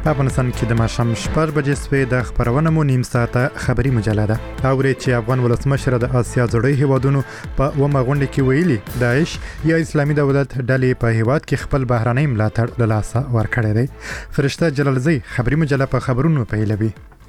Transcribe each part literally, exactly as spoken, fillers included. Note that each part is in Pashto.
په افغانستان کې د ماښام شپږ بجې سوې د خبرونه مو نیم ساعته خبري مجله ده. اوري چې افغان ولسمشر د آسیا زړې هیوادونو په ومه غونډه کې ویلي داعش یا اسلامي دولت ډلې په هیواد کې خپل بهرنۍ ملاتړ له لاسه ورکړی دی. فرشته جلالزی خبري مجله په خبرونو پیلوي.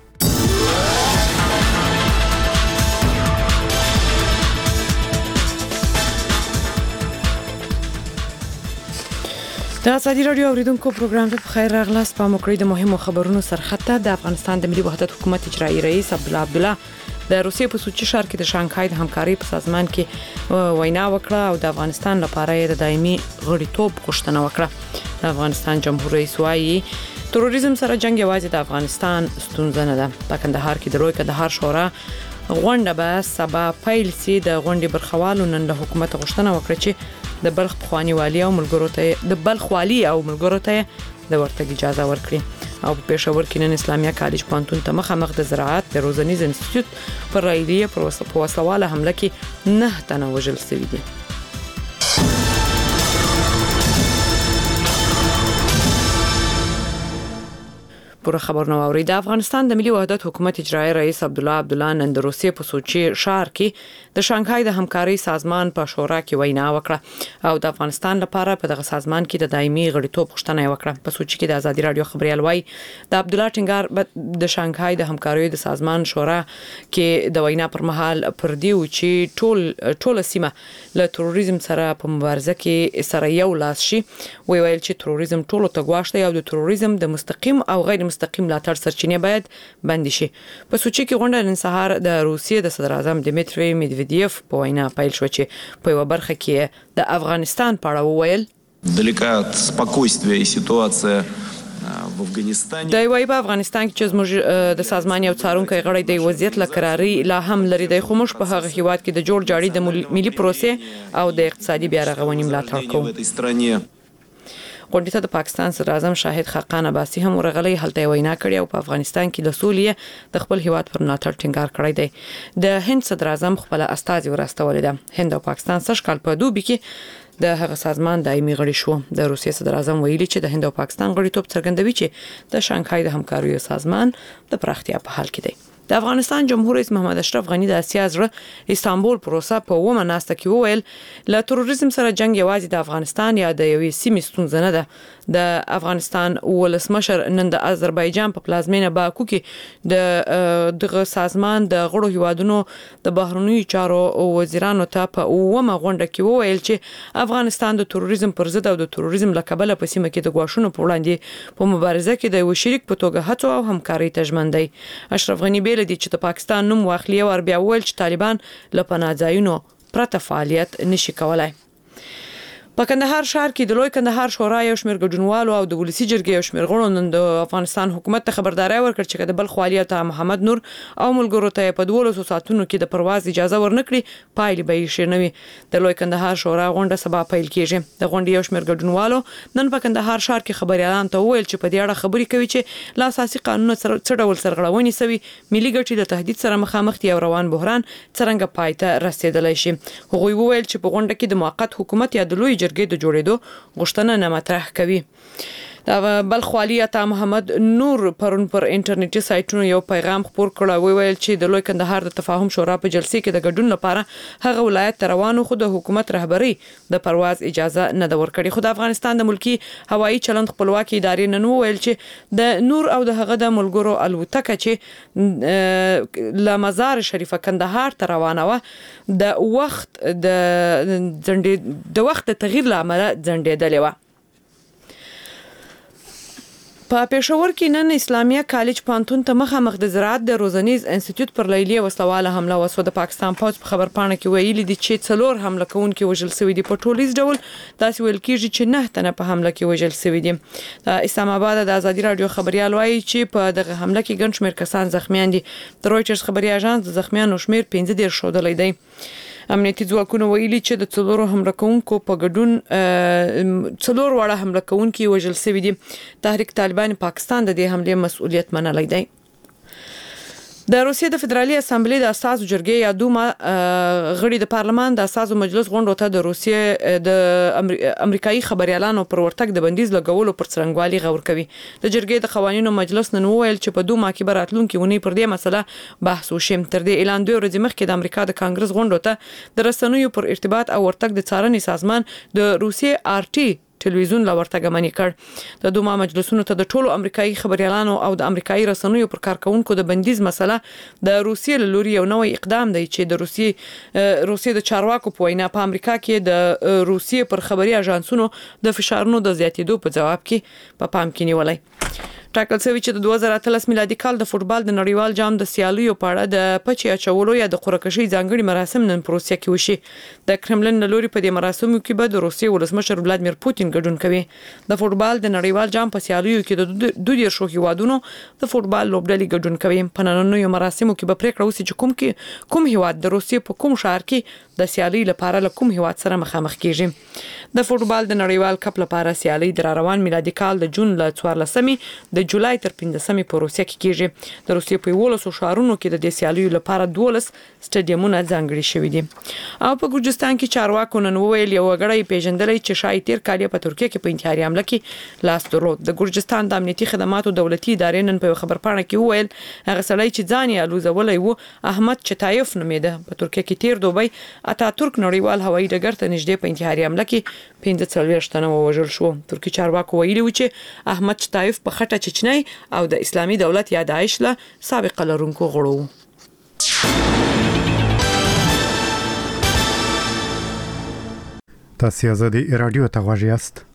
د ازادي رادیو اوریدونکو پروګرام ته بخیر راغلاست. په مکرې د مهمو خبرونو سرخطه د افغانستان د ملي وحدت حکومت اجرایی رئیس عبدالله عبدالله د روسیې په سوچي ښار کې د شانګهای د همکارۍ په سازمان کې وینا وکړه او د افغانستان لپاره د دایمي غړیتوب غوښتنه وکړه. د افغانستان جمهور رئیس وايي تروریزم سره جنگ یوازې د افغانستان ستونزه نه ده. په کندهار کې د لوی کندهار شورا غونډه به سبا پیل سي. د غونډې برخوالو نن له حکومت غوښتنه وکړه چې د بلخ پخوانی والی او ملګرو ته د بلخ والی او ملګرو ته د ورتګ اجازه ورکړي. او په پېښور کې نن اسلامیه کالج پانتون ته مخامخ د زراعت د روزنیز انسټیټیوټ پر رایلیه پر وسواله حمله کې نه تنه وژل شوي دي. پوره خبر نو اوري. د افغانستان د ملي وحدت حکومت اجرایی رئیس عبدالله عبدالله نن د روسیې په سوچي ښار کې د شانګهای د همکارۍ سازمان په شورا کې وینا وکړه او د افغانستان لپاره په دغه سازمان کې د دایمي غړیتوب غوښتنه وکړه. په سوچي کې د ازادي رادیو خبريال وای د عبدالله ټینګار د شانګهای د همکارۍ د سازمان شورا کې د وینا پر مهال پر دیو چې ټول ټول سیمه له تروریزم سره په مبارزه کې سره یو لاس شي. وی ویل چې تروریزم ټول ته غواړي او د تروریزم د مستقیم او غیر مستقیم ملاتړ سرچینې باید بند شي. په سوچي کې غونډه نن سهار د روسیې د صدر اعظم دمیتری میدویدیف په وینا پیل شو چې په یو برخه کې د افغانستان په اړه وویل далека от спокойствия и ситуация в Афганистане. د وای په افغانستان کې چې زموږ د سازمان یو څارونکو غړی د وضعیت لکراري لا هم لري د خموش په هغه هیواد کې د جوړ جاړي د ملي پروسې او د اقتصادي بیا رغونې ملاتړ کوي. غونډې ته د پاکستان صدر اعظم شاهد خاقان عباسي هم ورغلی. هلته وینا کړې او په افغانستان کې د سولې د خپل هیواد پر ملاتړ ټینګار کړی دی. د هند صدر اعظم خپل استازي ورستولې ده. هند او پاکستان سږ کال په دوبي کې د هغه سازمان دایمي غړي شو. د روسیې صدر اعظم ویلي چې د هند او پاکستان غړیتوب څرګندوي چې د شانګهای د همکاریو سازمان د پراختیا په حال کې دی. د افغانستان جمهور رئیس محمد اشرف غنی د اسیا زړه استانبول پروسه په ومه ناسته کې وویل له تروریزم سره جنگ یوازې د افغانستان یا د یوې سیمې ستونزه نه ده. د افغانستان ولسمشر نن د آذربایجان په پلازمینه باکو کې د دغه سازمان د غړو هیوادونو د بهرنیو چارو وزیرانو ته په ومه غونډه کې وویل چې افغانستان د تروریزم پر ضد او د تروریزم له کبله په سیمه کې د غواښونو په وړاندې په مبارزه کې د یو شریک په توګه هڅو او همکاري ته ژمن دی. اشرف غنی بیل دي چې د پاکستان نوم واخلي او بیا ویل چې طالبان له پناهځایونو پرته فعالیت نشي کولای. په کندهار ښار کې د لوی کندهار شورا یو شمېر ګډونوالو او د ولسی جرګې یو شمېر غړو نن د افغانستان حکومت ته خبرداري ورکړه چې د بلخ والي ته محمد نور او ملګرو ته په دولسو ساعتونو کې د پرواز اجازه ورنکړي پایلې به یې شنوي. د لوی کندهار شورا غونډه سبا پیل کیږي. د غونډې یو شمېر ګډونوالو نن په کندهار ښار کې خبريالان ته وویل چې په دې اړه خبري کوي چې لا اساسي قانون څه ډول سرغړونې سوي ملي ګټې د تهدید سره مخامخ دي او روان بحران څنګه پای ته رسیدلی شي. هغوی وویل چې په غونډه کې د موقت حکومت یا د لوی جرګې د جوړېدو غوښتنه نه مطرح کوي. د بلخ والي عطا محمد نور پرون پر انټرنیټي سایټونو یو پیغام خپور کړ. ویل چې د لوی کندهار د تفاهم شورا په جلسې کې د ګډون لپاره هغه ولایت ته روانو خو د حکومت رهبری د پرواز اجازه نه د ورکړي. خو د افغانستان د ملکی هوایي چلند خپلواکي ادارې نن ویل چې د نور او د هغه د ملګرو الوتکه چې ل مزار شریف کندهار ته روانه و د وخت د ځنډې د وخت د تغییر لامل ځنډېدلې و. په پېښور کې نن اسلامیه کالج پانتون ته مخامخ د زراعت د روزنیز انسټیټیوټ پر لیلیه وسواله حمله وسو. د پاکستان پوز په خبر پاڼه کې ویلي دي چې څلور حمله کوونکي وژل شوي دي. په ټولیز ډول داسې ویل کېږي چې نه تنه په حمله کې وژل شوي دي. د اسلام آباد د ازادي رادیو خبريال وایي چې په دغه حمله کې ګڼ شمېر کسان زخمیان دي. د رويټرز خبري اژانس د زخمیانو شمېر پنځه دېرش ښودلی دی. امنیتي ځواکونه ویلي چې د څلورو حمله کوونکو په ګډون څلور واړه حمله کوونکي وژل شوي دي. تحریک طالبان پاکستان د دې حملې مسؤلیت منلی دی. د روسیې د فدرالي اسامبلې د اساسو جرګې یا دوما غړي د پارلمان د اساسو مجلس غونډو ته د روسیې د امریکایي خبريالانو پر ورتګ د بندیز لګولو پر څرنګوالي غور کوي. د جرګې د قوانینو مجلس نن وویل چې په دوما کې براتلونکو ونی پر دې مسله بحث وشي. تر دې اعلان دوه ورځې مخکې د امریکا د کانګرس غونډو ته د رسنیو پر ارتباط او ورتګ د څارنې سازمان د روسیې آر ټي ټلویزیون لا ورتګ منی کړ. د دوما مجلسونو ته د ټولو امریکایي خبريالانو او د امریکایي رسنیو پر کارکونکو د بندیز مسله د روسیې له لوري یو نوې اقدام دی چې د روسیې روسیې د چارواکو په وینا په امریکا کې د روسیې پر خبري اژانسونو د فشارونو د زیاتېدو په جواب کې په پام کې نیولای. ټاکل شوی چې د دوه زره اتلس میلادي کال د فوتبال د نړیوال جام د سیالیو په اړه د پچې اچولو یا د قرعه‌کشي ځانګړي مراسم نن په روسیه کې وشي. د کرملن له لوري په دې مراسمو کې به د روسیې ولسمشر ولادمیر پوتین ګډون کوي. د فوتبال د نړیوال جام په سیالیو کې د دوه دیرشو هیوادونو د فوتبال لوبډلې ګډون کوي. په نننیو مراسمو کې به پریکړه وشي چې کوم کې کوم هیواد د روسیې په کوم ښار کې د سیالي لپاره له کوم هیواد سره مخامخ کیږي. د فوتبال د نړیوال کپ لپاره سیالي د روان میلادي کال د جون له څوارلسمې د جولای تر پنځمې په روسیه کې کیږي. د روسیې په ولسو شهرونو کې د دې سیالیو لپاره دولس سټډیومونه ځانګړي شوي دي. او په ګرجستان کې چارواکو نن وویل یو غړی پیژندل چې شاید تیر کال په ترکیه کې په انتحاري حمله کې لاس درلود. د ګرجستان د امنیتي خدماتو دولتي ادارې نن په خبرپاڼه کې وویل هغه سړی چې ځان یې الوزولای وو احمد چتایف نومېده. په ترکیه کې تیر دوبی اتاتورک نړیوال هوایي ډګر ته نږدې په انتحاري حمله کې پنځه څلوېښت تنه ووژل شو. ترکی چارواکو ویلي و چې احمد چتایف په خټه چچنی او د اسلامي دولت یا داعش له سابقه لرونکو غړو. تاسو آزادي رادیو ته غواړئ یاست.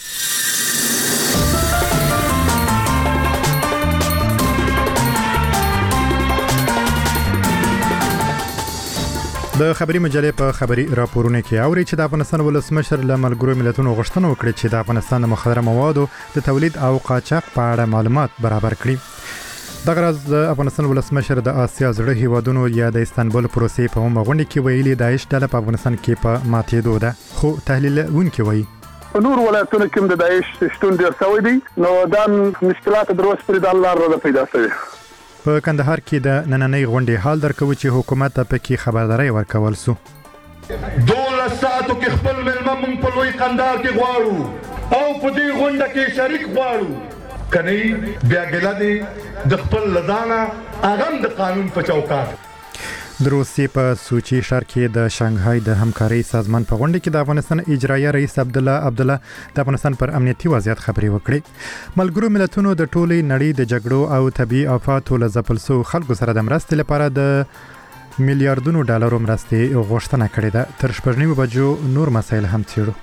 د خبري مجلې په خبري راپورونه کې اوري چې د افغانستان ولسمشر له ملګرو ملتونو غوښتنه وکړه چې د افغانستان د مخدره موادو د تولید او قاچاق په اړه معلومات برابر کړي. دغه راز د افغانستان ولسمشر د آسیا زړه هیوادونو یا د استانبول پروسې په هم غونډه کې ویلي داعش ډله په افغانستان کې په ماتېدو ده. خو تحلیلونکي وایي په نور ولایتونو کې د داعش شتون ډیر شوی دی نو دا مشکلات دروس پر د الله را پیدا شوی. په کندهار کې د نننۍ غونډې حال درکو چې حکومت ته پکې خبرداري ورکول سو. دولس ساعتو کې خپل ملما مونږ په لوی کندهار کې غواړو او په دې غونډه کې شریک غواړو. کني بیا ګلادي د خپل لدانه اغم د قانون په چوکاټ. د روسیې په سوچي ښار کې د شانګهای د همکارۍ سازمان په غونډه کې د افغانستان اجرایي رئیس عبد الله عبد الله د افغانستان پر امنیتي وضعیت خبرې وکړې. ملګرو ملتونو د ټولې نړۍ د جګړو او طبي آفاتو له ځپل شوو خلکو سره د مرستې لپاره د میلیارډونو ډالرو مرستې غوښتنه کړې ده. تر شپږ نیمو بجو نور مسایل هم څېړو.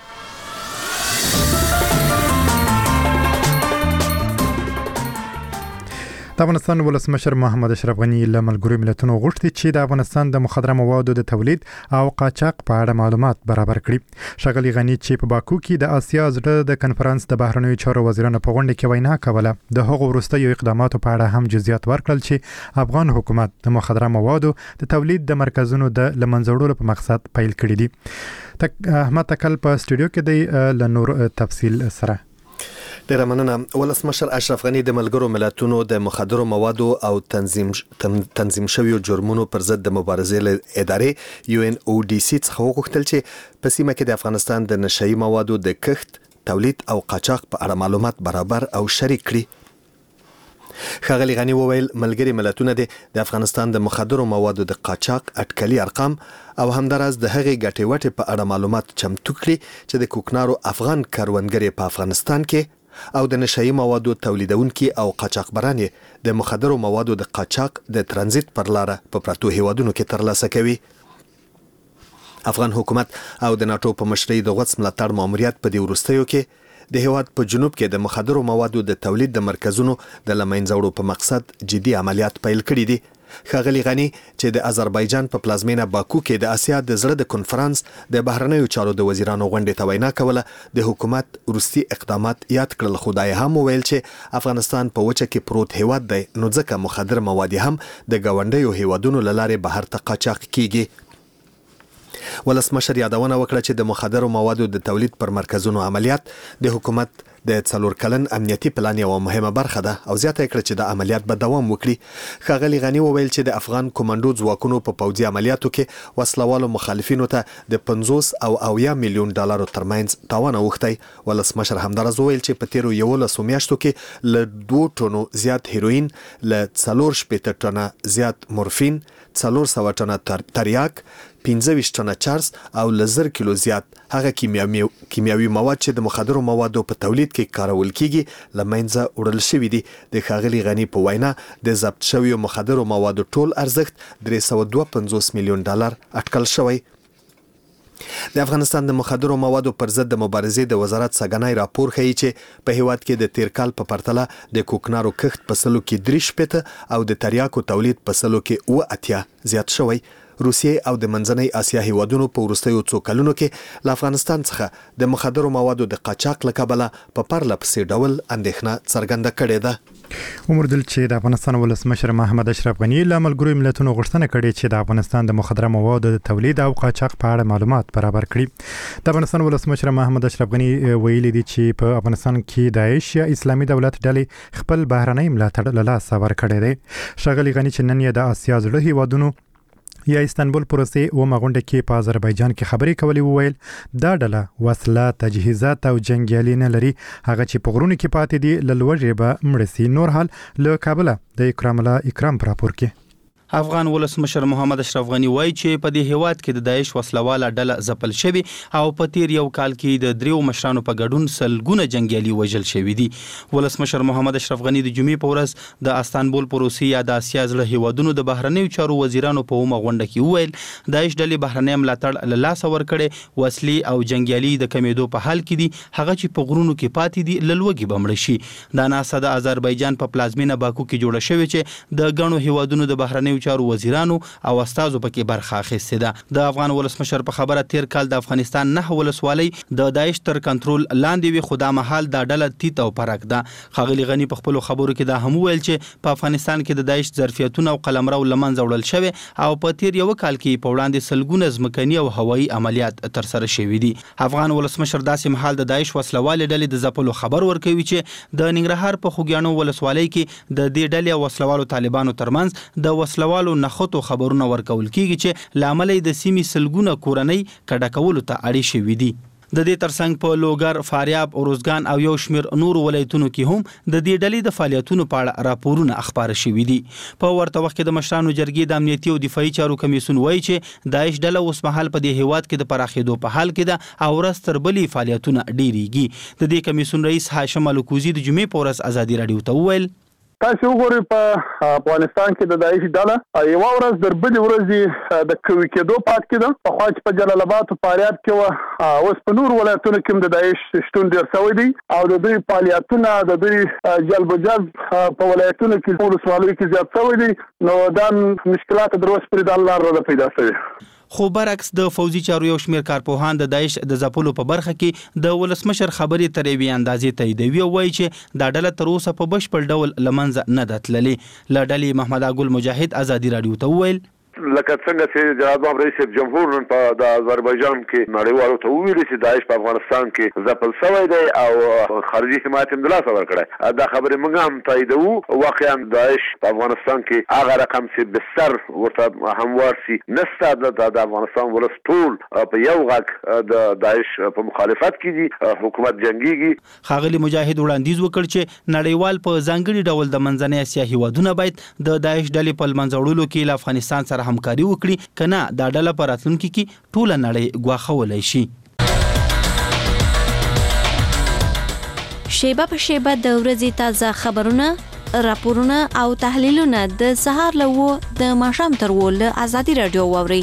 د افغانستان ولسمشر محمد اشرف غنی له ملګرو ملتونو غوښتي چې د افغانستان د مخدره موادو د تولید او قاچاق په اړه معلومات برابر کړي. ښاغلي غنی چې په باکو کې د آسیا زړه د کنفرانس د بهرنیو چارو وزیرانو په غونډه کې وینا کوله د هغو وروستیو اقداماتو په اړه هم جزئیات ورکړل چې افغان حکومت د مخدره موادو د تولید د مرکزونو د لمنځوړلو په مقصد پیل کړی دي. تک احمد تکل په استودیو کې دی ل نور تفصیل سره. ډیر مننه. ولسمشر اشرف غنی د ملګرو ملتونو د مخدرو موادو او تنظیم تنظیم شویو جرمونو پر ضد د مبارزې ادارې یو ان او ډي سي څخه وغوښتل چې په سیمه کې د افغانستان د نشئی موادو د کښت، تولید او قاچاق په اړه معلومات برابر او شریک کړي. ښاغلي غنی وویل ملګري ملتونه د افغانستان د مخدرو موادو د قاچاق اټکلي ارقام او همداراز د هغې ګټې وټې په اړه معلومات چمتو کړي چې د کوکنارو افغان کروندګرې په افغانستان کې او د نشئی موادو تولیدونکي او قاچاقبران د مخدرو موادو د قاچاق د ترانزیت پر لار په پراتو هیوادونو کې ترلاسه کوي. افغان حکومت او د ناتو په مشرۍ د غوڅ ملاتړ ماموریت په دې وروستیو کې د هیواد په جنوب کې د مخدرو موادو د تولید د مرکزونو د لمنځوړو په مقصد جدي عملیات پیل کړي دي. ښاغلي غنی چې د آذربایجان په پلازمینه باکو کې د آسیا د زړه د کنفرانس د بهرنیو چارو د وزیرانو غونډې ته وینا کوله د حکومت وروستي اقدامات یاد کړل. خدای هم ویل چې افغانستان په وچه کې پروت هیواد دی نو ځکه مخدر مواد هم د ګاونډیو هیوادونو له لارې بهر ته قاچاق کیږي. ولسمشر یادونه وکړه چې د مخدرو موادو د تولید پر مرکزونو عملیات د حکومت د څلور کلن امنیتي پلان یو مهمه برخه ده او زیاته کړه چې د عملیات به دوام وکړي. ښاغلي غني وویل چې د افغان کمانډو ځواکونو په پوځي عملیاتو کې وسلوالو مخالفینو ته د پنځوس او اویا میلیون ډالرو ترمنځ تاوان اوښتی. ولسمشر همدارس وویل چې په تیرو یولسو میاشتو کې له دوه ټنو زیات هیروین، له څلور شپېته ټنه زیات مورفین، څلور سوه ټنه تریاک، پنځه ویشت ټنه چرس او له زر کیلو زیات هغه کیمیاوي مواد چې د مخدرو موادو په تولید کې کارول کیږي له منځه وړل شوي دي. د ښاغلي غني په وینا د ضبط شویو مخدرو موادو ټول ارزښت درې سوه دوه پنځوس میلیون ډالر اټکل شوی. د افغانستان د مخدرو موادو پر ضد د مبارزې د وزارت سګنای راپور ښیي چې په هیواد کې د تیر کال په پرتله د کوکنارو کښت په سلو کې درې شپېته او د تریاکو تولید په سلو کې اوه اتیا زیات شوی. روسیې او د منځنۍ اسیا هیوادونو په وروستیو څو کلونو کې له افغانستان څخه د مخدرو موادو د قاچاق له کبله په پرله پسې ډول اندېښنه څرګنده کړې ده. عمر دل چې د افغانستان ولسمشر محمد اشرف غني له ملګرو ملتونو غوښتنه کړې چې د افغانستان د مخدره موادو د تولید او قاچاق په اړه معلومات برابر کړي. د افغانستان ولسمشر محمد اشرف غني ویلي دي چې په افغانستان کې داعش یا اسلامي دولت ډلې خپل بهرنۍ ملاتړ له لاسه ورکړی دی. ښاغلي غني چې نن یې د اسیا زړه هیوادونو یا استانبول پروسې او مغونډه کې په آذربایجان کې خبرې کولې وویل دا ډله وسله، تجهیزات او جنگیالي نه لري. هغه چې په غرونو کې پاتې دي له لوږې به مړه سي. نور حال له کابله د اکرام الله اکرام پر راپور کې. افغان ولسمشر محمد اشرف غني وایي چې په دې هیواد کې د داعش وسلواله ډله ځپل شوی او په تیر یو کال کې د دریو مشرانو په ګډون سلګونه جنگیالي وژل شوی دي. ولسمشر محمد اشرف غني د جمعې په ورځ د استانبول پروسې یا د اسیا زړه هیوادونو د بهرنیو چارو وزیرانو په اومه غونډه کې وویل داعش ډلې بهرنۍ ملاتړ له لاسه ورکړي، وسلې او جنگیالي د کمیدو په حال کې دي، هغه چې په غرونو کې پاتې دي له لوږې به مړه شي. دا ناسه د آذربایجان په پلازمینه باکو کې جوړه شوې چې د ګڼو هیوادونو د بهرنیو چارو وزیرانو او استادو پکې برخه اخیستې ده. د افغان ولسمشر په خبره تیر کال د افغانستان نه ولسوالۍ د داعش تر کنټرول لاندې وي، خو دا مهال دا ډله تیت او پرک ده. ښاغلي غني په خپلو خبرو کې دا هم ویل چې په افغانستان کې د داعش ظرفیتونه او قلمرو له منځه وړل شوی او په تیر یو کال کې په وړاندې سلګونه ځمکني او هوایي عملیات ترسره شوي دي. افغان ولسمشر داسې مهال د داعش وسلوالې ډلې د ځپلو خبر ورکوي چې د ننګرهار په خوږیاڼو ولسوالۍ کې د دې ډلې او وسلوالو طالبانو ترمنځ د وسلوالو نخودو خبرونه ورکول کیږي چې لامل د سیمې سلګونه کورنۍ کډه کولو ته اړې شوي دي. د دې ترڅنګ په لوګر، فاریاب، اروزګان او یو شمیر نور ولایتونو کې هم د دې ډلې د فعالیتونو په اړه راپورونه خپاره شوي دي. په ورته وخت کې د مشرانو جرګې د امنیتي او دفاعي چارو کمیسیون وایي چې داعش ډله اوس مهال په دې هیواد کې د پراخېدو په حال کې ده او ورځ تر بلې فعالیتونه ډېریږي. د دې کمیسیون رئیس هاشم الکوزي د جمعې په ورځ ازادي راډیو ته وویل تاسو وګورئ په افغانستان کې د داعش ډله یو ورځ در بلې ورځې د کوي کېدو پات کېده. په خوا چې په جلال آباد او فاریاب کې و اوس په نور ولایتونو کې د داعش شتون ډېر شوی دی او د دوی فعالیتونه د دوی جلب جذب په ولایتونو کې په ولسوالیو کې زیات شوی دی. نو دا مشکلات د روز پر د الله را پیدا شوي. خو برعکس د فوزي چارو یو شمیر کارپوهان د داعش د ځپلو په برخه کې د ولسمشر خبرې تر یوې اندازې تاییدوي او وایي چې دا ډله تر اوسه په بشپړ ډول له منځه نه ده تللې. له ډلې محمد اګل مجاهد ازادي راډیو ته وویل لکه څنګه چې جناب رئیس جمهور نن په د آذربایجان کې نړیوالو ته ویلي چې داعش په افغانستان کې ځپل شوی دی او خارجي حمایت هم د لاسه ورکړی. دا خبرې موږ هم تاییدوو. واقعا داعش په افغانستان کې هغه رقم چې بستر ورته هموار سي نسته. د افغانستان ولس ټول په یو غږ د داعش په مخالفت کې دي، حکومت جنګيږي. ښاغلي مجاهد وړاندیز وکړ چې نړیوال په ځانګړي ډول د منځنۍ اسیا هیوادونه باید د داعش ډلې په منځ وړلو کې له افغانستان سره همکاري وکړي، کنه دا ډله په راتلونکي کې ټوله نړۍ ګواښولی شي. شیبه په شیبه د ورځې تازه خبرونه، راپورونه او تحلیلونه د سهار له اوه د ماښام تر اوه له ازادي راډیو واورئ.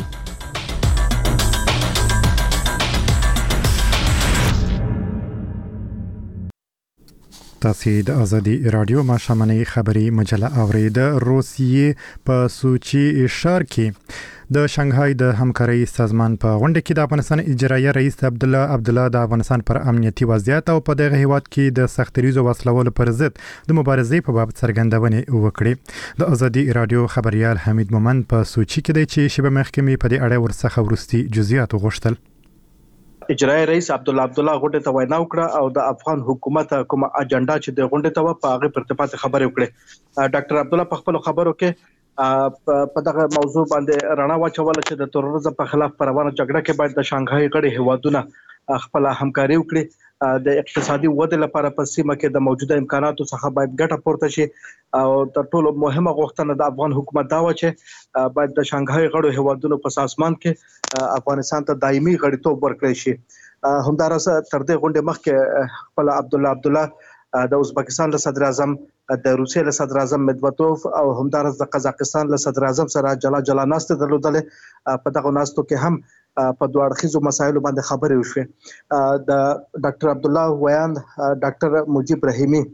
تاسو د ازادي رادیو ماښامنۍ خبري مجله اورئ. د روسیې په سوچي ښار کې د شانګهای د همکارۍ سازمان په غونډه کې د افغانستان اجرایي رئیس عبدالله عبدالله د افغانستان پر امنیتي وضعیت او په دغه هیواد کې د سختریزو وسلوالو پر ضد د مبارزې په باب څرګندونې وکړې. د ازادي رادیو خبريال حمید مومند په سوچي کې دی چې شبه محکمې په دې اړه ورڅخه ورستي جزئیات وغوښتل. اجرایي رئیس عبدالله عبدالله غونډه ته وینا وکړه او د افغان حکومت کوم اجنډا چې د غونډه ته په هغه پرتپات خبرې وکړه. ډاکټر عبدالله په خپل خبرو کې په دغه موضوع باندې رڼا واچوله چې د تروریزم په خلاف په روانه جګړه کې باید د شانګهای غړي هیوادونه خپل همکاري وکړي، د اقتصادي ودې لپاره په سیمه کې د موجوده امکاناتو څخه باید ګټه پورته شي او تر ټولو مهمه غوښتنه د افغان حکومت دا و چې باید د شانګهای غړو هیوادونو په سازمان کې افغانستان ته دایمي غړیتوب ورکړي شي. همداراز تر دې غونډې مخکې خپل عبدالله عبدالله د ازبکستان له صدر اعظم، د روسیې له صدر اعظم مدوتوف او همداراز د قزاقستان له صدر اعظم سره جلا جلا ناستې درلودلې. په دغه ناستو کې هم په دوه اړخیزو مسایلو باندې خبرې وشوې. د ډاکټر عبدالله ویاند ډاکټر مجيب رحیمی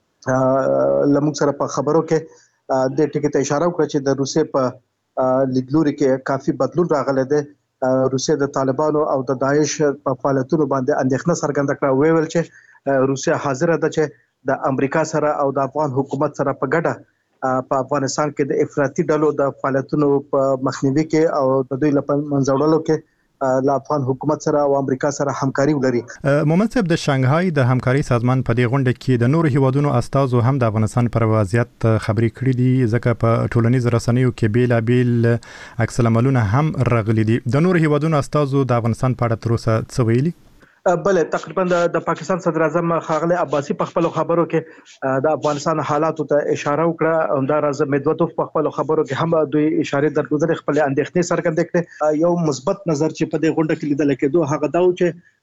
لموږ سره په خبرو کې د ټکی ته اشاره وکړه چې د روسیې په لیدلوري کې کافي بدلون راغلی دی. روسیې د طالبانو او د داعش په فعالیتونو باندې اندېښنه څرګنده کړه، ویل چې روسیه حاضر ده چې د امریکا سره او د افغان حکومت سره په ګډه په افغانستان کې د افراطي ډلو د فعالیتونو په مخنیوي کې او د دوی لپاره منځوړلو کې له افغان حکومت سره او امریکا سره همکاري ولري. مومن صاحب، د شانګهای د همکاري سازمان په دې غونډه کې د نورو هیوادونو استازو هم د افغانستان پر وضعیت خبرې کړې دي، ځکه په ټولنیز رسنیو کې بیلابیل عکس العملونه هم راغلي دي. د نورو هیوادونو استازو د افغانستان په اړه تر اوسه څه ویلي؟ بله تقریبا د پاکستان صدر اعظم ښاغلی عباسي په خپل خبرو کې د افغانستان حالاتو ته اشاره وکړه. همداراز مدوتوف په خپل خبرو کې هم دوی اشاره درلودلې، خپل اندېښنې څرګندې کړې. یو مثبت نظر چې په دې غونډه کې لیدل کېدو هغه دا و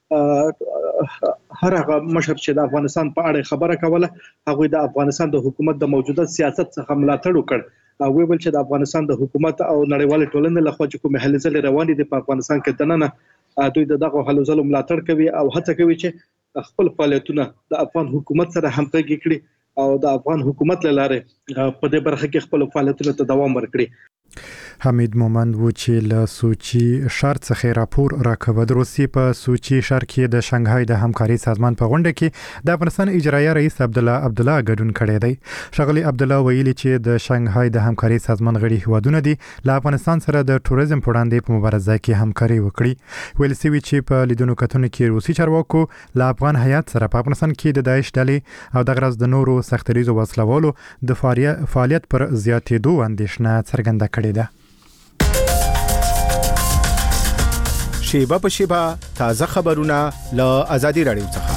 چې هر هغه مشر چې د افغانستان په اړه خبره کوله هغه د افغانستان د حکومت د موجوده سیاست څخه ملاتړ وکړ او ویل چې د افغانستان د حکومت او نړیوال ټولنې لخوا چې کومه هلې ځلې روانې دي په افغانستان کې دننه دوی دغه هلو ځلو ملاتړ کوي او هڅه کوي چې خپل فعالیتونه د افغان حکومت سره همغږي کړي او د افغان حکومت له لارې په دې برخه کې خپل فعالیتونه ته دوام ورکړي. حمید مومند و چې له سوچي شهر څخه راپور راکوه. د روسیې په سوچي شهر کې د شانګهای د همکاري سازمان په غونډه کې د افغانستان اجرایي رئیس عبدالله عبدالله ګډون کړی دی. ښاغلي عبدالله ویلي چې د شانګهای د همکاري سازمان غړي هیوادونه دي له افغانستان سره د ټوریزم په وړاندې په مبارزه کې همکاري وکړي. ویل شوی چې په لیدونو کتونو کې روسي چارواکو له افغان هیات سره په افغانستان کې د داعش ډلې او د غرض د نورو سختریزو وسلوالو د فعالیت پر زیاتېدو اندېښنه څرګنده کړې ده. شیبه په شیبه تازه خبرونه له آزادي رادیو څخه.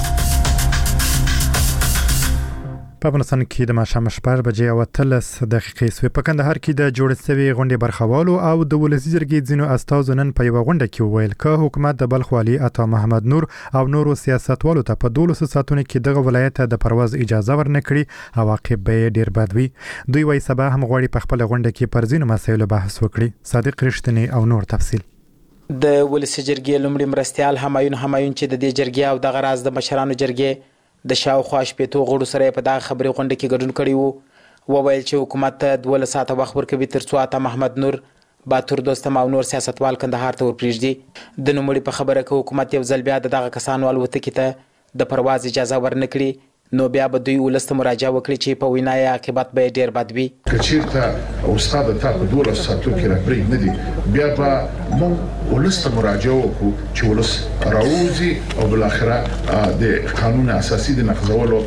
په افغانستان کې د ماښام شپږ بجې او اتلس دقیقې سوې. په کندهار کې د جوړ شوي غونډې برخوالو او د ولسي جرګې ځینو استازو نن په یوه غونډه کې وویل که حکومت د بلخ والي عطا محمد نور او نورو سیاستوالو ته په دولسو ساعتونو کې دغه ولایت ته د پرواز اجازه ورنکړي عواقب به یې ډېر بد وي. دوی وایي سبا هم غواړي په خپله غونډه کې پر ځینو مسایلو بحث وکړي. صادق رښتینی او نور تفصیل. د ولسي جرګې لومړي مرستیال همایون همایون چې د دې جرګې او دغه راز د مشرانو جرګې د شاوخوا شپېتو غړو سره په دغه خبرې غونډه کې ګډون کړی وو، وویل چې حکومت ته دولس ساعته وخت ورکوي تر څو عطا محمد نور، باتور دوستم او نور سیاستوال کندهار ته ورپرېږدي. د نوموړي په خبره کې حکومت یو ځل بیا د دغه کسانو الوتکې ته د پرواز اجازه ورنکړي نو بیا به دوی ولس ته مراجعه وکړي چې په وینا یې عاقبت به یې ډېر بد وي. که چېرته استاد ته په دولس ساعتو کې راپرېږدي نه دي بیا به موږ ولس ته مراجعه وکړو چې ولس راوځي او بالاخره د قانون اساسي د نقضولو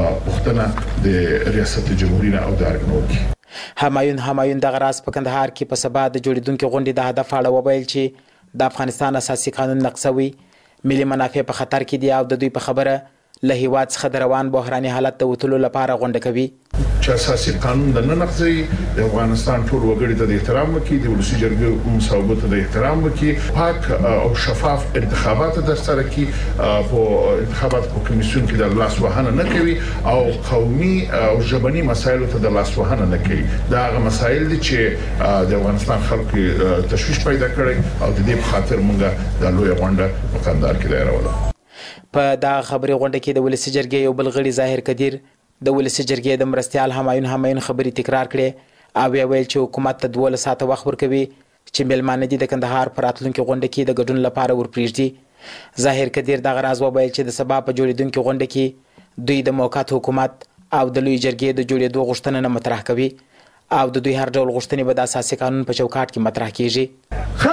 پوښتنه د ریاست جمهوریت او د ارګ وکړي. همایون همایون دغه راز په کندهار کې په سبا د جوړېدونکې غونډې د هدف اړه وویل چې د افغانستان اساسي قانون نقضوي، ملي منافع په خطر کې دي او د دوی په خبره له هیواد څخه د روان بحراني حالت ته وتلو لپاره غونډه کوي. چې اساسي قانون د نه نقضوي، د افغانستان ټول وګړي ته د احترام وکړي، د ولسي جرګې مصوبو ته د احترام وکړي، پاک او شفاف انتخابات ترسره کړي، په انتخابات په کمیسیون کې د لاس وهنه نه کوي او قومي او ژبني مسایلو ته د لاس وهنه نه کوي. دا هغه مسایل دي چې د افغانستان خلکو تشویش پیدا کړي او د دې په خاطر موږ د لوی غونډه په کندهار کې دایروله. په دا خبري غونډه کې د ولسي جرګې یو بل غړي ظاهر قدیر د ولسي جرګې د مرستیال همایون همایون خبري تکرار کړي او ویل چې حکومت ته دولس ساعته وخت ورکوي چې مېلمانه دي د کندهار پر راتلونکي غونډه کې د ګډون لپاره ورپرېږدي. ظاهر قدیر دغه راز وویل چې د سبا په جوړېدونکي غونډه کې دوی د موقت حکومت او د لوی جرګې د جوړېدو غوښتنه نه مطرح کوي او د دوی هر ډول غوښتنې به د اساسي قانون په چوکاټ کې مطرح کیږي. خلکو داسې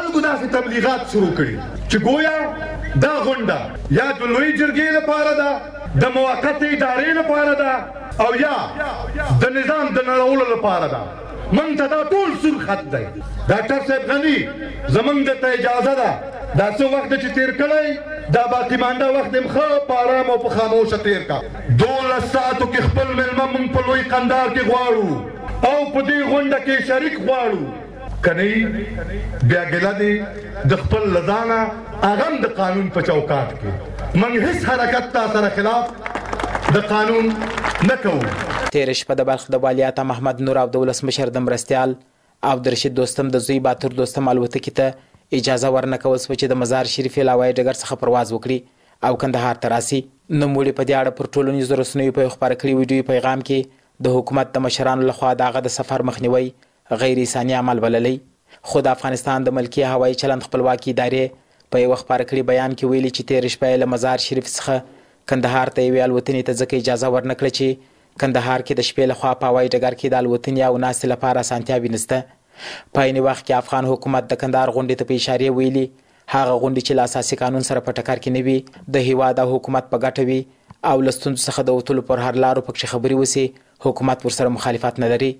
داسې تبلیغات شروع کړي چې گویا دا غونډه یا د لوی جرګې لپاره ده د موقت ادارې لپاره ده او یا د نظام د نړولو لپاره ده. من ته دا ټول سور خط دی. ډاکټر صاحب غني زمونږ ته اجازه ده دا څه وخت چې تیر کړی دا باقي مانده وخت هم ښه په آرام او په خاموشه تیر کا. دولس ساعتو کې خپل مېلمه مونږ په لوی قندار کې غواړو او په دې غونډه کې شریک غواړو. که نه بیا ګیله دی د خپل له ځانه هغه هم د قانون په چوکاټ کې موږ هېڅ حرکت تا سره خلاف د قانون نه کوو. تېره شپه د بلخ د والیاته محمد نور او د ولسمشر د مرستیال عبدالرشید دوستم د زوی باتور دوستم الوتکې ته اجازه ورنه کول شوه چې د مزار شریف له هوایي ډګر څخه پرواز وکړي او کندهار ته راسي. نوموړي په دې اړه پر ټولنیزو رسنیو په خپاره کړي ویډیو پیغام کې د حکومت د مشرانو لخوا د هغه د سفر مخنیوي غیر انساني عمل بللی. خو د افغانستان د ملکي هوایي چلند خپلواکي ادارې په یو خپاره کړي بیان کې ویلي چې تېره شپه له مزار شریف څخه کندهار ته یوې الوتنې ته ځکه اجازه ورنه کړه چې کندهار کې د شپې لخوا په هوایي ډګر کې د الوتنې او ناستې لپاره اسانتیاوې نشته. په عین وخت کې افغان حکومت د کندهار غونډې ته په اشارې ویلي هغه غونډې چې له اساسي قانون سره په ټکر کې نه وي د هیواد او حکومت په ګټه وي او له ستونزو څخه د وتلو پر هر لارو پکښې خبرې وسي حکومت ورسره مخالفت نه لري.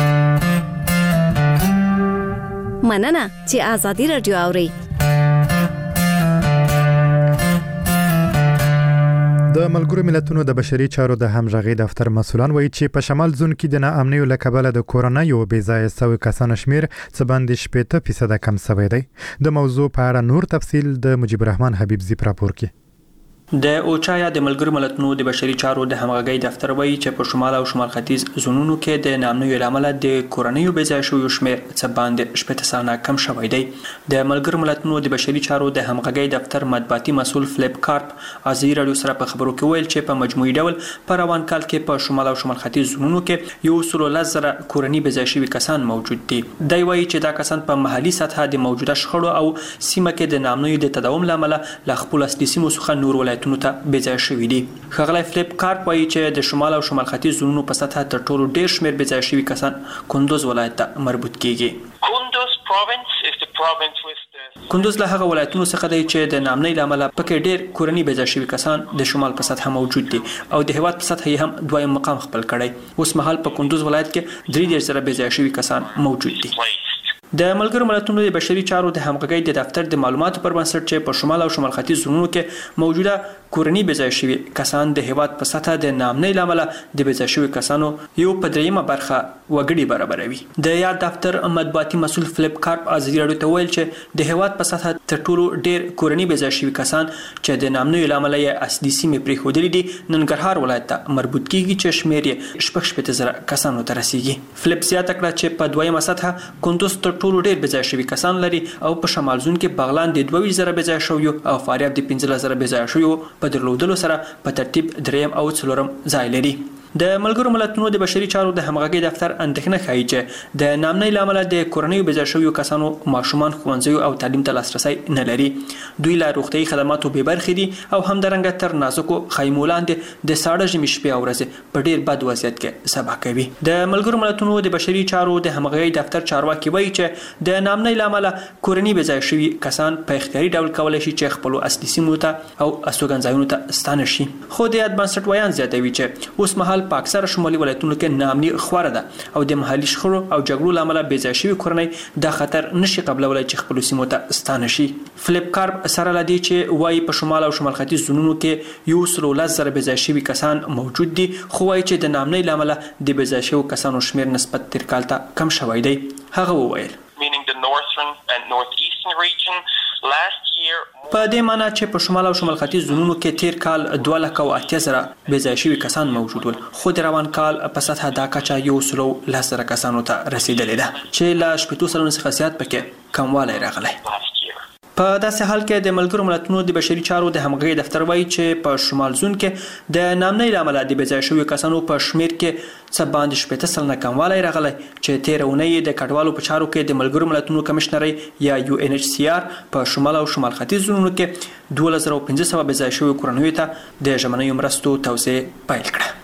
مننه چې آزادي رادیو اوري. د ملګرو ملتونو د بشري چارو د همغږي دفتر مسولان وایي چې په شمال زون کې د ناامنۍ له کبله د کورونا یو بې ځایه سوي کسانو شمیر څه باندې شپېته فیصده کم شوی دی. د موضوع په اړه نور تفصیل د مجيب الرحمن حبیبزي راپور کې. د اوچا یا د ملګرو ملتونو د بشري چارو د همغږي دفتر وایي چې په شمال او شمال ختیځ زونونو کې د ناامنۍ لامل د کورونا یو بې ځایه شویو شمیر څه باندې شپېته سلنه کم شوی دی. د ملګرو ملتونو د بشري چارو د همغږي دفتر مطبوعاتي مسؤل فلیپ کارپ ازي رادیو سره په خبرو کې ویل چې په مجموعي ډول په روان کال کې په شمال او شمال ختیځ زونونو کې یو سل ولس زره کورونا بې ځایه شوي کسان موجود دي. دی وایي چې دا کسان په محلي سطحه د موجوده شخړو او سیمه کې د ناامنۍ د تداوم لامل له خپل اصلي سیمو څخه نور ولایتونو ته بې ځایه شوي دي. ښاغلی فلیپ کارپ وایي چې د شمال او شمال ختیځ زونونو په سطحه تر ټولو ډېر شمېر بې ځایه شوي کسان کندوز ولایت ته مربوط کیږي. کندوز له هغه ولایتونو څخه دی چې د ناامنۍ له امله پکې ډېر کورني بې ځایه شوي کسان د شمال په سطحه موجود دي او د هېواد په سطحه یې هم دویم مقام خپل کړی. اوس مهال په کندوز ولایت کې درې دېرش زره بې ځایه شوي کسان موجود دي. د ملګرو ملتونو د بشري چارو د همغږۍ د دفتر د معلوماتو پر بنسټ چې په شمال او شمال ختیځ زونونو کې موجوده کورني بې ځایه شوي کسان د هېواد په سطحه د ناامنۍ له امله د بې ځایه شوي کسانو یو په دریمه برخه وګړي برابروي. د یاد دفتر مطبوعاتي مسؤل فلیپ کارپ ازادي راډیو ته ویل چې د هېواد په سطحه تر ټولو ډېر کورني بې ځایه شوي کسان چې د ناامنۍ له امله یې اصلي سیمې پرېښودلې دي ننګرهار ولایت ته مربوط کیږي چې شمېر یې شپږ شپېته زره کسانو ته رسیږي. فلیپ زیاته کړه چې په دویمه سطحه کندوز تر ټولو ډېر بې ځایه شوي کسان لري او په شمال زون کې بغلان د دوه ویشت زره بې ځایه شویو او فاریاب د پنځلس زره بې ځایه شویو په درلودلو سره په ترتیب دریم او څلورم ځای لري. د ملګرو ملتونو د بشري چارو د همغږۍ دفتر اندېښنه ښیي چې د ناامنۍ له امله د کورنیو بې ځایه شویو کسانو ماشومان ښوونځیو او تعلیم ته لاسرسی نه لري. دوی له روغتیایي خدماتو بې برخې دي او همدارنګه تر نازکو خیمو لاندې د ساړه ژمي شپې او ورځې په ډېر بد وضعیت کې سبا کوي. د ملګرو ملتونو د بشري چارو د همغږۍ دفتر چارواکي وایي چې د ناامنۍ له امله کورني بې ځایه شوي کسان په اختیاري ډول کولی شي چې خپلو اصلي سیمو ته او استوګنځایونو ته ستانه شي. خو د یاد بنسټ ویان زیاتوي چې اوس مهال په اکثره شمالي ولایتونو کې ناامني خوره ده او د محلي شخړو او جګړو له امله بې ځایه شوي کورنۍ دا خطر نشي قبلولی چې خپلو سیمو ته ستانه شي. فلیپ کارپ سره له دې چې وایي په شمال او شمال ختیځ زونونو کې یو سل ولس زره بې ځایه شوي کسان موجود دي خو وایي چې د ناامنۍ له امله د بې ځایه شویو کسانو شمېر نسبت تېر کال ته کم شوی دی. هغه وویل په دې معنی چې په شمال او شمال ختیځ زونونو کې تیر کال دوه لکه او اتیا زره بې ځایه شوي کسان موجود ول خو د روان کال په سطحه دا کچه یو سل لس زره کسانو ته رسیدلې ده چې له شپېتو سلنو څخه زیات پکې کموالی راغلی. په داسې حال کې د ملګرو ملتونو د بشري چارو د همغږۍ دفتر وایي چې په شمال زون کې د ناامنۍ له امله د بې ځایه شویو کسانو په شمېر کې څه باندې شپېته سلنه کموالی راغلی چې تېره اونۍ د کډوالو په چارو کې د ملګرو ملتونو کمشنرۍ یا یو ان ایچ سی آر په شمال او شمال ختیځ زونونو کې دولس زره پنځه سوه بې ځایه شویو کورنیو ته د ژمنیو مرستو توزیع پیل کړه.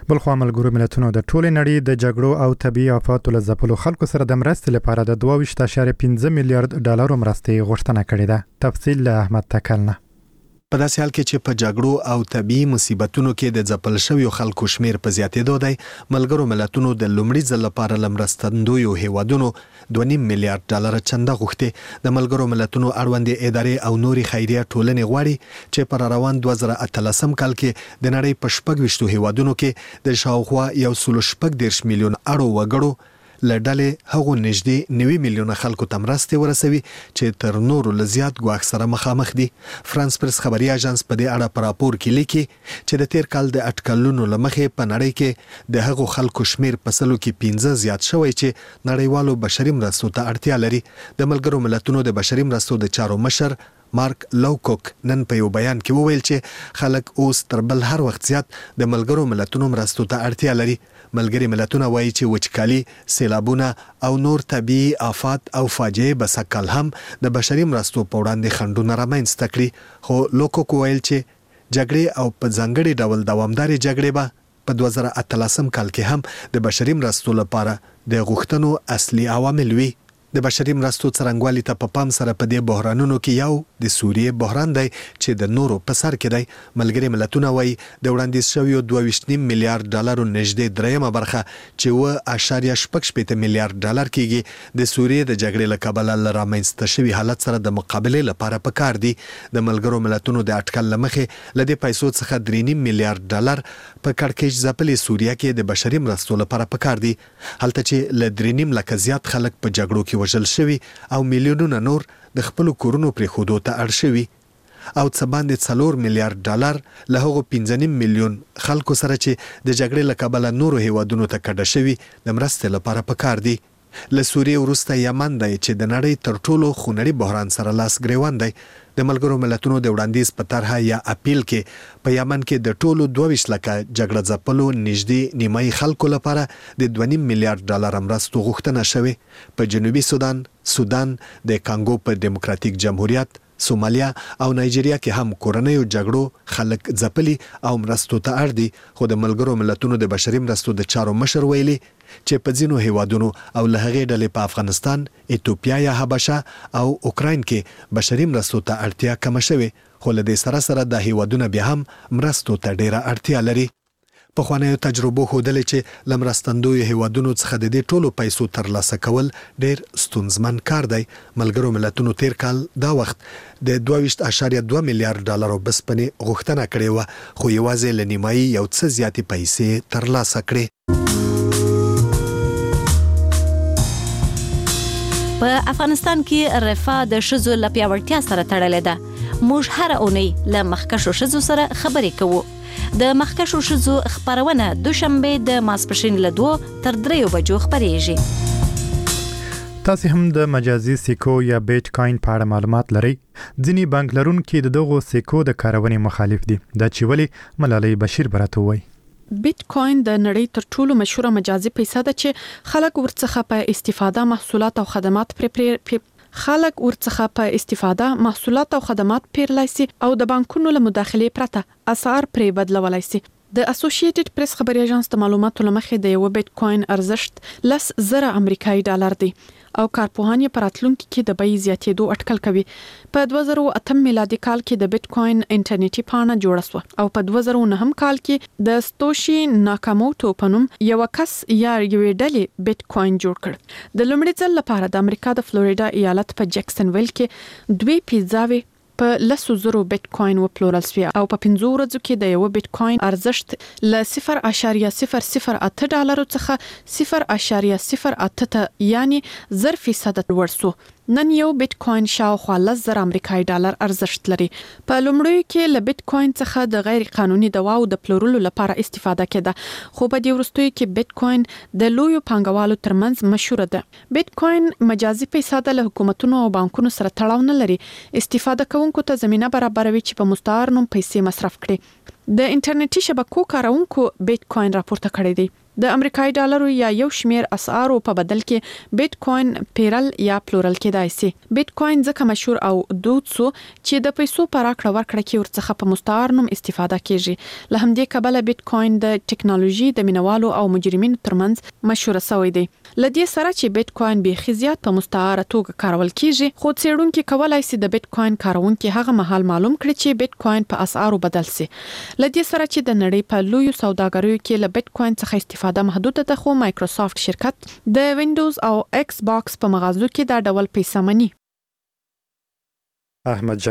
بلخو ملګرو ملتونو د ټولې نړۍ د جګړو او طبي آفاتو له ځپلو خلکو سره د مرستې لپاره د دوه ویشت اعشاریه پنځه میلیارډ ډالرو مرستې غوښتنه کړې ده. تفصیل له احمد تکلنه. په داسې حال کې چې په جګړو او طبي مصیبتونو کې د ځپل شویو خلکو شمیر په زیاتېدو دی، ملګرو ملتونو د لومړي ځل لپاره له مرستندویو هیوادونو دوه نیم میلیارډ ډالر چنده غوښتې. د ملګرو ملتونو اړوندې ادارې او نوري خیریه ټولنې غواړي چې پر روان دوه زره اتلسم کال کې د نړۍ په شپږ ویشتو هیوادونو کې د شاوخوا یو سل شپږ دېرش میلیون اړو وګړو له ډلې هغو نږدې نوي میلیونه خلکو ته مرستې ورسوي چې تر نورو له زیات ګواښ سره مخامخ دي. فرانس پرس خبري اژانس په دې اړه په راپور کې لیکي چې د تیر کال د اټکلونو له مخې په نړۍ کې د هغو خلکو شمیر په سلو کې پنځه زیات شوی چې نړیوالو بشري مرستو ته اړتیا لري. د ملګرو ملتونو د بشري مرستو د چارو مشر مارک لوکوک نن په یو بیان کې وویل چې خلک اوس تر بل هر وخت زیات د ملګرو ملتونو مرستو ته اړتیا لري. ملګري ملتونه وایي چې وچکالي، سیلابونه او نور طبيعي آفات او فاجعې به سږکال هم د بشري مرستو په وړاندې خنډونه رامنځته کړي. خو لوکوک ویل چې جګړې او په ځانګړي ډول دوامدارې جګړې به په دوه زره اتلسم کال کې هم د بشري مرستو لپاره د غوښتنو اصلي عوامل وي. د بشري مرستو څرنګوالي ته په پام سره په دې بحرانونو کې یو د سوریې بحران دی چې د نورو په سر کې دی. ملګري ملتونه وایي د وړاندیز شویو دوه ویشت نیم میلیارډ ډالرو نږدې دریمه برخه چې اوه اعشاریه شپږ شپېته میلیارډ ډالر کېږي د سوریې د جګړې له کبله له رامنځته شوي حالت سره د مقابلې لپاره پکار دي. د ملګرو ملتونو د اټکل له مخې له دې پیسو څخه درې نیم میلیارډ ډالر په کړکېچ ځپلې سوریه کې د بشري مرستو لپاره پکار دي، هلته چې له درې نیم لکه زیات خلک په جګړو کې وژل شوي او میلیونونه نور د خپل کورونو پرې خودو ته اړ شوي او څه باندې څلور میلیارډ ډالر له هغو پنځه نیم میلیون خلکو سره چې د جګړې له کبله نورو هیوادونو ته کډه شوي د مرستې لپاره پکار دي. له سوریې وروسته یمن دی چې د نړۍ تر ټولو خونړي بحران سره لاس ګریوان دی. د ملګرو ملتونو د وړاندیز په طرحه یا اپیل کې په یمن کې د ټولو دوه ویشت لکه جګړه ځپلو نږدې نیمایي خلکو لپاره د دوه نیم میلیارډ ډالر مرستو غوښتنه شوې. په جنوبي سودان، سودان، د کانګو په دیموکراتیک جمهوریت، سومالیا او نایجیریا کې هم کورنیو جګړو خلک ځپلي او مرستو ته اړ دي. خو د ملګرو ملتونو د بشري مرستو د چارو مشر ویلي چې په ځینو هیوادونو او له هغې ډلې په افغانستان، ایتوپیا یا حبشه او اوکراین کې بشري مرستو ته اړتیا کمه شوې، خو له دې سره سره دا هیوادونه بیا هم مرستو ته ډیره اړتیا لري. پخوانیو تجربو ښودلې چې له مرستندویو هیوادونو څخه د دې ټولو پیسو ترلاسه کول ډیر ستونزمن کار دی. ملګرو ملتونو تیر کال دا وخت د دوه ویشت اعشاریه دوه میلیارډ ډالرو بسپنې غوښتنه کړې وه، خو یوازې له نیمایي یو څه زیاتې پیسې ترلاسه کړې. په افغانستان کې رفاه د ښځو له پیاوړتیا سره تړلې ده. موږ هره اونۍ له مخکښو ښځو سره خبرې کوو. د مخکښو ښځو خبرونه دوشنبه د ماسپښین له دوه تر دریو بجو خبرېږي. تاسو هم د مجازي سکو یا بیټ کوین په اړه معلومات لرئ؟ ځینې بانک لرونکي د دغو سکو د کارونې مخالف دي. دا چې ولې ملالۍ بشیر براته وایي. بیټ کوین د نړۍ تر ټولو مشهوره مجازي پیسه ده چې خلک ورڅخه په استفاده محصولات او خدمات پر خلک ورڅخه په استفاده محصولات او خدمات پیرلای شي او د بانکونو له مداخلې پرته اسعار پرې بدلولای شي. د اسوسییټډ پریس خبري اژانس د معلوماتو لمخې د یو بیټ کوین ارزښت لس زره امریکایي ډالر دی او کارپوهان یې په راتلونکي کې د بیې زیاتېدو اټکل کوي. په دوه زره اتم میلادي کال کې د بیټ کوین انټرنیټي پاڼه جوړه شوه او په دوه زره نهم کال کې د ستوشي ناکاموټو په نوم یو کس یا یوې ډلې بیټ کوین جوړ کړ. د لومړي ځل لپاره د امریکا د فلوریډا ایالت په جکسن ویل کې دوی پیزاوي په لسو زرو بیټ کوین وپلورل شوی او په پنځو ورځو کې د یو بیټ کوین ارزښت ل صفر اعشاریه صفر صفر اته ډالرو څخه صفر اعشاریه صفر اته ته یعنی زر فیصد لوړ شو. نن یو بیټ کوین شاوخوا لس زره امریکایي ډالر ارزښت لري. په لومړیو کې له بیټ کوین څخه د غیر قانوني دواو د پلورلو لپاره استفاده کېده، خو په دې وروستیو کې بیټ کوین د لویو پانګوالو ترمنځ مشهور ده. بیټ کوین مجازي پیسه ده، له حکومتونو او بانکونو سره تړاو نه لري. استفاده کوونکو ته زمينه برابروي چې په مستعار نوم پیسې مصرف کړي. د انټرنیټي شبکو کارونکو بیټ کوین راپورته کړی دی د امریکایي ډالرو یا یو شمیر اسعارو په بدل کې بیت کوین پیرل یا پلورل کېدای شي. بیت کوین ځکه مشهور او دود سو چې د پیسو په راکړه ورکړه کې ورڅخه په مستعار نوم استفاده کیږي. له همدې کبله بیت کوین د ټکنالوژي د مینوالو او مجرمینو ترمنځ مشهور شوی دی. لدې سره چې بیت کوین به خزيات په مستعاره توګه کارول کیږي، خو څېړونکو کولای شي د بیت کوین کارونکو هغه مهال معلوم کړي چې بیت کوین په اسعارو بدل شي. لدې سره چې د نړۍ په لویو سوداګریو کې له بیت کوین څخه استفاده محدوده ده، خو مایکروسافت شرکت د وینډوز او ایکس باکس په مغازو کې دا ډول پیسې مني. احمد